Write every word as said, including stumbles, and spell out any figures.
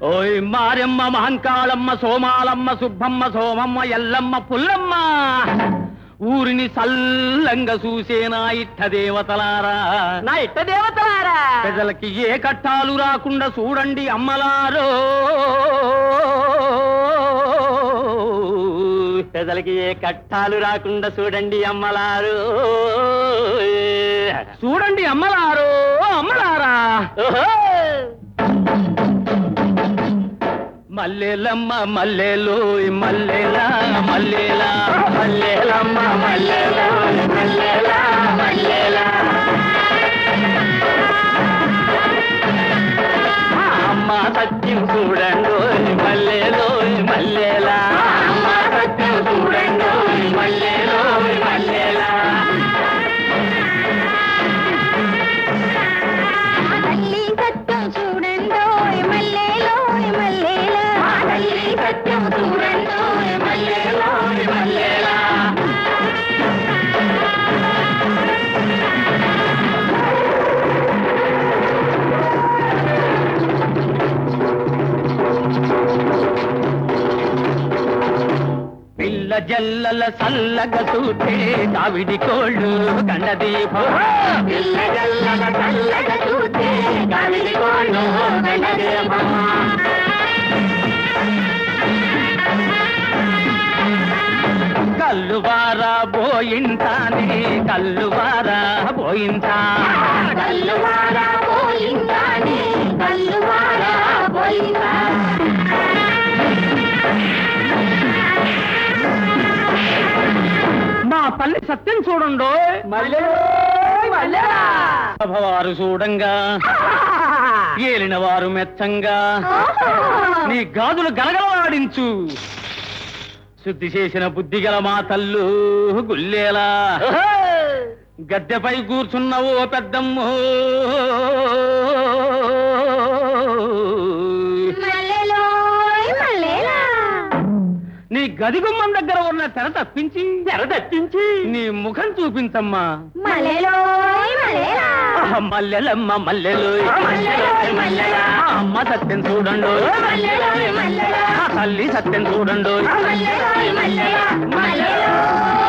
ఓయ్ మారెమ్మ మహంకాళమ్మ సోమాలమ్మ సుబ్బమ్మ సోమమ్మ ఎల్లమ్మ పుల్లమ్మ ఊరిని సల్లంగా చూసే నా ఇట్ట దేవతలారా నా ఇట్ట దేవతలారా ప్రజలకి ఏ కట్టాలు రాకుండా చూడండి అమ్మలారో ప్రజలకి ఏ కట్టాలు రాకుండా చూడండి అమ్మలారు చూడండి అమ్మలారో అమ్మలారా మల్లెలమ్మ మల్లెలో మల్లెలా మల్లెలా మల్లెలమ్మ మల్లెలో మల్లెలా మల్లెలా అమ్మ సత్యం చూడండు మల్లెలో మల్లెలా అమ్మ సత్యం చూడండు మల్లెలో మల్లెలా తల్లి సత్యం చూడండు మల్లెలో మల్లెలా తల్లి సత్యం చూడండు మల్లెలో మల్లెలా పిల్ల జల్లల సల్లగా చూటే కావిడి కోళ్ళు కండదీపో పిల్ల జల్లల చల్లగా చూస్తే కావిడి కోళ్ళు కండదీపం కల్లువారా పోయింటానే కల్లువారా పోయింటా కల్లువారా పోయిందాని కల్లువారా పోయిందా మా తల్లి సత్యం చూడండు మల్లెలో మల్లెలా సభవారు చూడంగా ఏలిన వారు మెచ్చంగా నీ గాజులు గలగలవాడించు శుద్ధి చేసిన బుద్ధి గల మా తల్లు గుల్లేలా గద్దెపై కూర్చున్న ఓ పెద్దమ్ము మల్లెలో మల్లెలా నీ గదిగుమ్మం దగ్గర ఉన్న తెర తప్పించి తెర తప్పించి నీ ముఖం చూపించమ్మా మల్లెలో మల్లెలా మల్లెలమ్మ మల్లెలు మల్లెలా అమ్మ సత్యం చూడండు మల్లెలో మల్లెలా తల్లి సత్యం చూడండు మల్లెలో మల్లెలా మల్లెలో